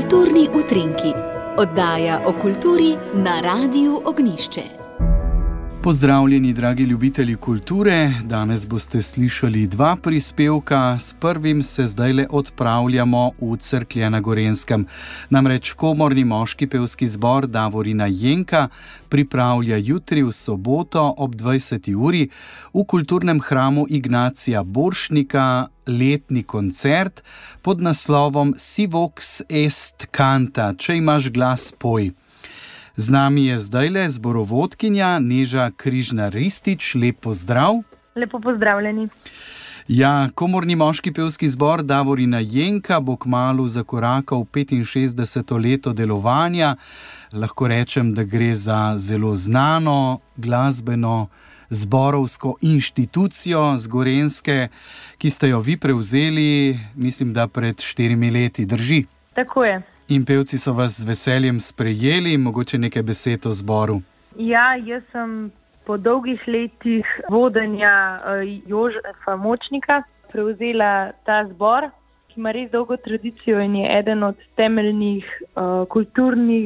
Kulturni utrinki, oddaja o kulturi na Radiu Ognjišče. Pozdravljeni, dragi ljubitelji kulture. Danes boste slišali dva prispevka. S prvim se zdajle odpravljamo v Cerklje na Gorenjskem. Namreč komorni moški pevski zbor Davorina Jenka pripravlja jutri v soboto ob 20. uri v kulturnem hramu Ignacija Borštnika letni koncert pod naslovom Si vox est canta, če imaš glas, poj. Z nami je zdajle zborovodkinja Neža Križnar-Ristić. Lep pozdrav. Lepo pozdravljeni. Ja, komorni moški pevski zbor Davorina Jenka bo kmalu zakorakal 65. leto delovanja. Lahko rečem, da gre za zelo znano glasbeno zborovsko inštitucijo z Gorenjske, ki ste jo vi prevzeli, mislim, da pred 4 leti, drži? Tako je. In pevci so vas z veseljem sprejeli, mogoče nekaj besed o zboru. Ja, jaz sem po dolgih letih vodenja Jožefa Močnika prevzela ta zbor, ki ima res dolgo tradicijo in je eden od temeljnih kulturnih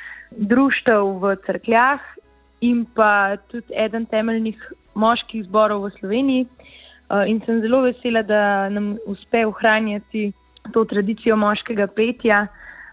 društev v Cerkljah in pa tudi eden temeljnih moških zborov v Sloveniji. In sem zelo vesela, da nam uspe ohranjati to tradicijo moškega petja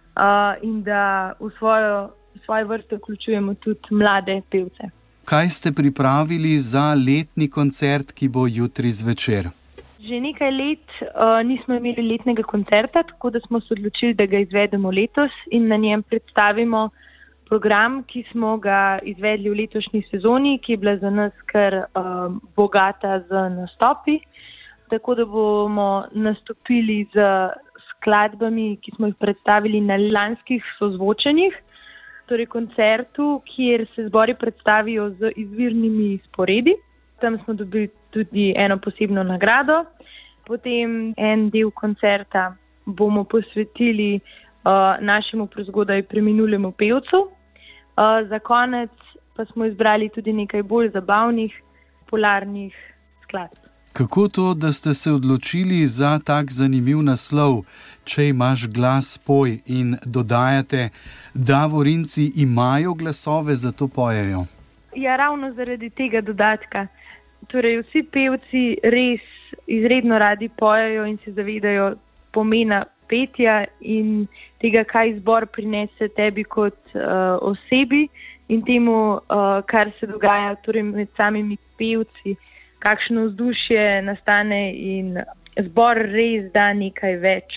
in da v svoje vrste vključujemo tudi mlade pevce. Kaj ste pripravili za letni koncert, ki bo jutri zvečer? Že nekaj let nismo imeli letnega koncerta, tako da smo se odločili, da ga izvedemo letos in na njem predstavimo program, ki smo ga izvedli v letošnji sezoni, ki je bila za nas kar bogata z nastopi. Tako da bomo nastopili z skladbami, ki smo jih predstavili na lanskih sozvočenjih, torej koncertu, kjer se zbori predstavijo z izvirnimi sporedi. Tam smo dobili tudi eno posebno nagrado. Potem en del koncerta bomo posvetili našemu prezgodaj preminulemu pevcu. Za konec pa smo izbrali tudi nekaj bolj zabavnih, popularnih skladb. Kako to, da ste se odločili za tak zanimiv naslov, če imaš glas, poj, in dodajate, Davorinci imajo glasove, zato pojejo? Ja, ravno zaradi tega dodatka. Torej, vsi pevci res izredno radi pojejo in se zavedajo pomena petja in tega, kaj zbor prinese tebi kot osebi in temu, kar se dogaja torej med samimi pevci, kakšno vzdušje nastane in zbor res da nekaj več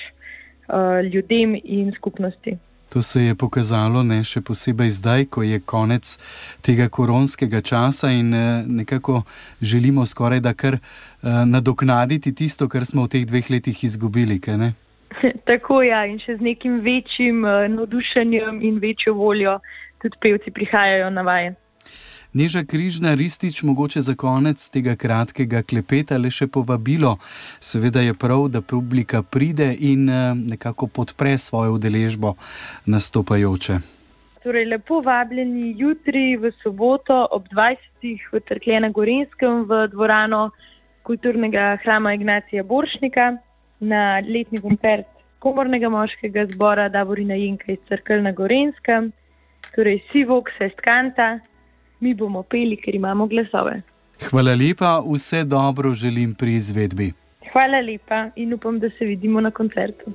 ljudem in skupnosti. To se je pokazalo, še posebej zdaj, ko je konec tega koronskega časa in nekako želimo skoraj da kar nadoknaditi tisto, kar smo v teh 2 letih izgubili, kaj ne? Tako ja, in še z nekim večjim navdušenjem in večjo voljo tudi pevci prihajajo na vaje. Neža Križnar-Ristić, mogoče za konec tega kratkega klepeta le še povabilo. Seveda je prav, da publika pride in nekako podpre svojo udeležbo nastopajoče. Torej, lepo vabljeni jutri v soboto ob 20. v Cerklje na Gorenjskem v dvorano kulturnega hrama Ignacija Borštnika na letni koncert komornega moškega zbora Davorina Jenka iz Cerkelj na Gorenjskem. Torej, Si vox est canta. Mi bomo peli, ker imamo glasove. Hvala lepa, vse dobro želim pri izvedbi. Hvala lepa in upam, da se vidimo na koncertu.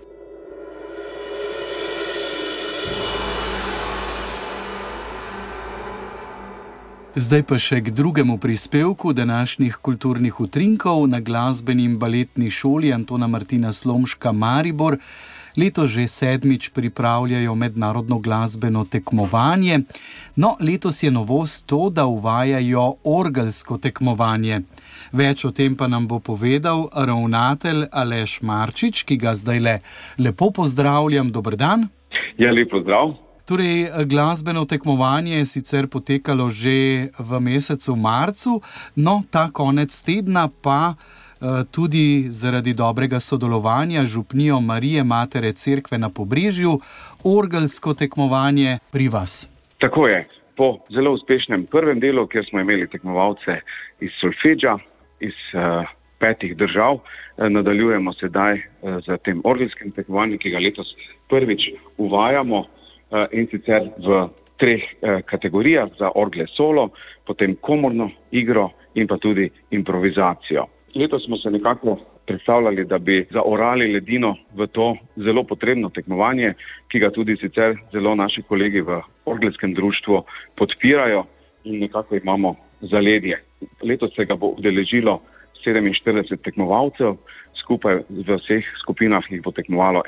Zdaj pa še k drugemu prispevku današnjih kulturnih utrinkov na glasbeni in baletni šoli Antona Martina Slomška Maribor. Letos že 7. pripravljajo mednarodno glasbeno tekmovanje. No, letos je novost to, da uvajajo orgelsko tekmovanje. Več o tem pa nam bo povedal ravnatelj Aleš Marčič, ki ga zdaj lepo pozdravljam. Dober dan. Ja, lep pozdrav. Torej, glasbeno tekmovanje je sicer potekalo že v mesecu marcu, no, ta konec tedna pa tudi zaradi dobrega sodelovanja župnijo Marije Matere Cerkve na Pobrežju, orgelsko tekmovanje pri vas. Tako je. Po zelo uspešnem prvem delu, kjer smo imeli tekmovalce iz solfedža, iz 5 držav. Nadaljujemo sedaj z tem orgelskim tekmovanjem, ki ga letos prvič uvajamo, in sicer v 3 kategorijah: za orgle solo, potem komorno igro in pa tudi improvizacijo. Letos smo se nekako predstavljali, da bi zaorali ledino v to zelo potrebno tekmovanje, ki ga tudi sicer zelo naši kolegi v orgelskem društvu podpirajo in nekako imamo zaledje. Letos se ga bo udeležilo 47 tekmovalcev, skupaj v vseh skupinah jih bo tekmovalo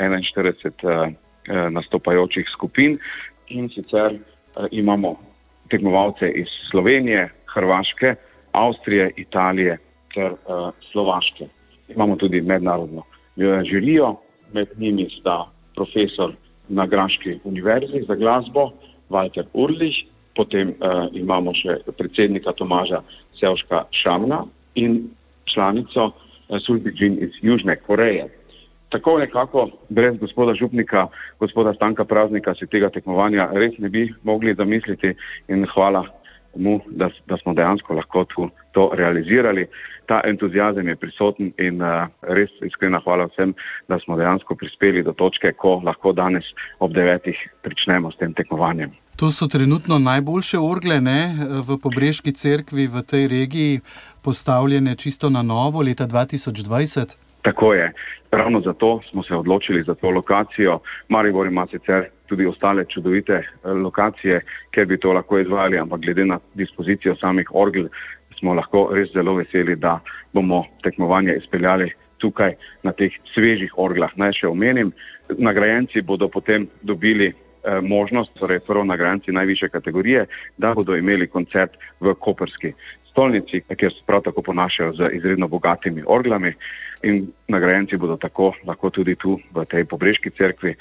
41 nastopajočih skupin, in sicer imamo tekmovalce iz Slovenije, Hrvaške, Avstrije, Italije ter Slovaške. Imamo tudi mednarodno žirijo, med njimi sta profesor na Graški univerzi za glasbo Walter Urlich, potem imamo še predsednika Tomaža Sevška-Šamna in članico Sulbi Jin iz Južne Koreje. Tako nekako brez gospoda župnika, gospoda Stanka Praznika, si tega tekmovanja res ne bi mogli zamisliti, in hvala mu, da smo dejansko lahko to realizirali. Ta entuziazem je prisoten in res iskrena hvala vsem, da smo dejansko prispeli do točke, ko lahko danes ob 9 pričnemo s tem tekmovanjem. To so trenutno najboljše orgle, ne, v Pobreški cerkvi v tej regiji, postavljene čisto na novo leta 2020. Tako je. Ravno zato smo se odločili za to lokacijo. Maribor ima sicer tudi ostale čudovite lokacije, kjer bi to lahko izvajali, ampak glede na dispozicijo samih orgel smo lahko res zelo veseli, da bomo tekmovanje izpeljali tukaj na teh svežih orglah. Naj še omenim, nagrajenci bodo potem dobili možnost, torej prvo nagrajenci najvišje kategorije, da bodo imeli koncert v koprski stolnici, kjer se prav tako ponašajo z izredno bogatimi orglami, in nagrajenci bodo tako lahko tudi tu v tej Pobreški cerkvi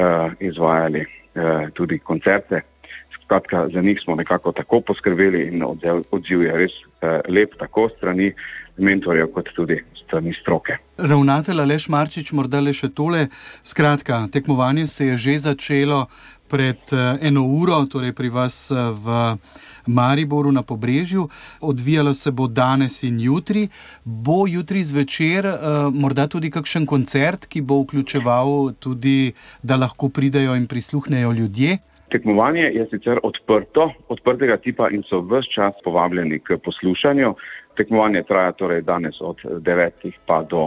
izvajali tudi koncerte. Skratka, za njih smo nekako tako poskrbeli in odziv je res lep, tako strani mentorjev kot tudi strani stroke. Ravnatelj Aleš Marčič, morda le še tole. Skratka, tekmovanje se je že začelo pred 1 uro, torej pri vas v Mariboru na Pobrežju. Odvijalo se bo danes in jutri. Bo jutri zvečer morda tudi kakšen koncert, ki bo vključeval tudi, da lahko pridejo in prisluhnejo ljudje? Tekmovanje je sicer odprtega tipa in so ves čas povabljeni k poslušanju. Tekmovanje traja torej danes od 9 pa do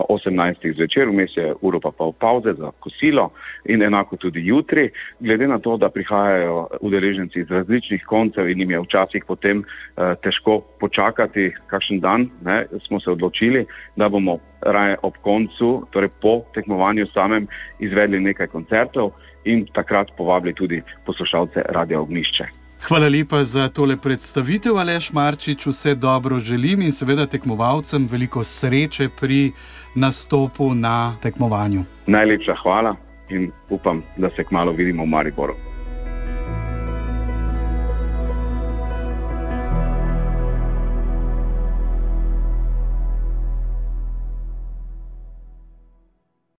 18 zvečer, vmes je uro pa pol pavze za kosilo, in enako tudi jutri. Glede na to, da prihajajo udeleženci iz različnih koncev in jim je včasih potem težko počakati kakšen dan, smo se odločili, da bomo raje ob koncu, torej po tekmovanju samem, izvedli nekaj koncertov in takrat povabili tudi poslušalce Radia Ognjišče. Hvala lepa za tole predstavitev, Aleš Marčič, vse dobro želim in seveda tekmovalcem veliko sreče pri nastopu na tekmovanju. Najlepša hvala in upam, da se kmalu vidimo v Mariboru.